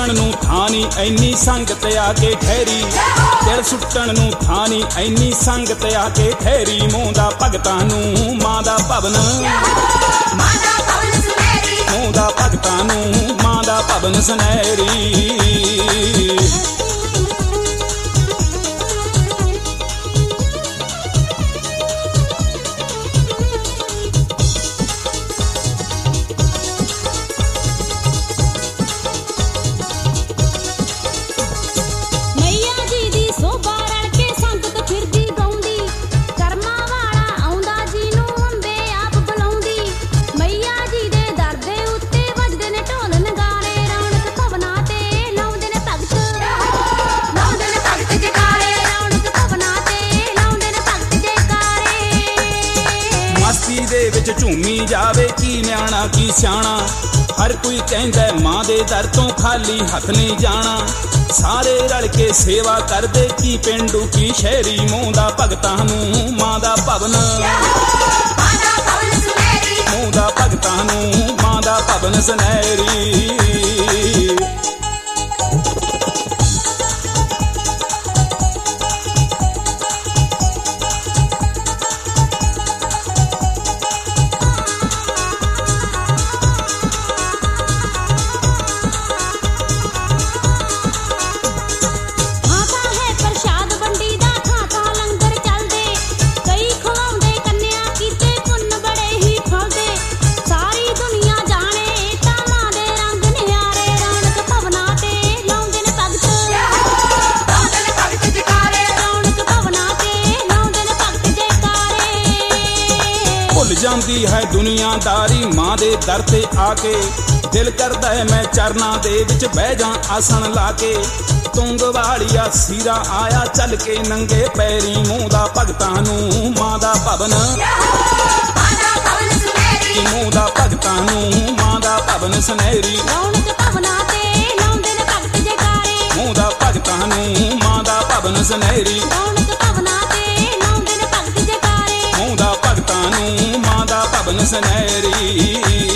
ਸੁੱਟਣ ਨੂੰ ਥਾਂ ਨੀ ਐਨੀ ਸੰਗਤ ਆ ਕੇ ਠਹਿਰੀ। ਦਿਲ ਸੁੱਟਣ ਨੂੰ ਥਾਂ ਨੀ ਐਨੀ ਸੰਗਤ ਆ ਕੇ ਠਹਿਰੀ। ਮੋਂਦਾ ਭਗਤਾਂ ਨੂੰ ਮਾਂ ਦਾ ਭਵਨ, ਮੋਂਦਾ ਭਗਤਾਂ ਨੂੰ ਮਾਂ ਦਾ ਭਵਨ ਸੁਨਹਿਰੀ। ਦੇ ਵਿੱਚ ਝੂਮੀ ਜਾਵੇ ਕੀ ਨਿਆਣਾ ਕੀ ਸਿਆਣਾ। ਹਰ ਕੋਈ ਕਹਿੰਦਾ ਮਾਂ ਦੇ ਦਰ ਤੋਂ ਖਾਲੀ ਹੱਥ ਨਹੀਂ ਜਾਣਾ। ਸਾਰੇ ਰਲ ਕੇ ਸੇਵਾ ਕਰਦੇ ਕੀ ਪਿੰਡੂ ਕੀ ਸ਼ਹਿਰੀ। ਮੋਂਦਾ ਭਗਤਾਂ ਨੂੰ ਮਾਂ ਦਾ ਭਵਨ, ਮੋਂਦਾ ਭਗਤਾਂ ਨੂੰ ਮਾਂ ਦਾ ਭਵਨ ਸੁਨਹਿਰੀ। ਭੁੱਲ ਜਾਂਦੀ ਹੈ ਦੁਨੀਆਦਾਰੀ ਮਾਂ ਦੇ ਦਰ ਤੇ ਆ ਕੇ। ਦਿਲ ਕਰਦਾ ਹੈ ਮੈਂ ਚਰਨਾਂ ਦੇ ਵਿੱਚ ਬਹਿ ਜਾਂ ਆਸਣ ਲਾ ਕੇ। ਤੁੰਗ ਵਾਲੀਆ ਸੀਰਾ ਆਇਆ ਚੱਲ ਕੇ ਨੰਗੇ ਪੈਰੀ। ਮੋਂਦਾ ਭਗਤਾਂ ਨੂੰ ਮਾਂ ਦਾ ਭਵਨ, ਮੋਂਦਾ ਭਗਤਾਂ ਨੂੰ ਮਾਂ ਦਾ ਭਵਨ ਸੁਨਹਿਰੀ। ਮੋਂਦਾ ਭਗਤਾਂ ਨੂੰ ਮਾਂ ਦਾ ਭਵਨ ਸੁਨਹਿਰੀ। ਮੋਂਦਾ ਭਗਤਾਂ ਨੂੰ ਮਾਂ ਦਾ ਭਵਨ ਸੁਨਹਿਰੀ।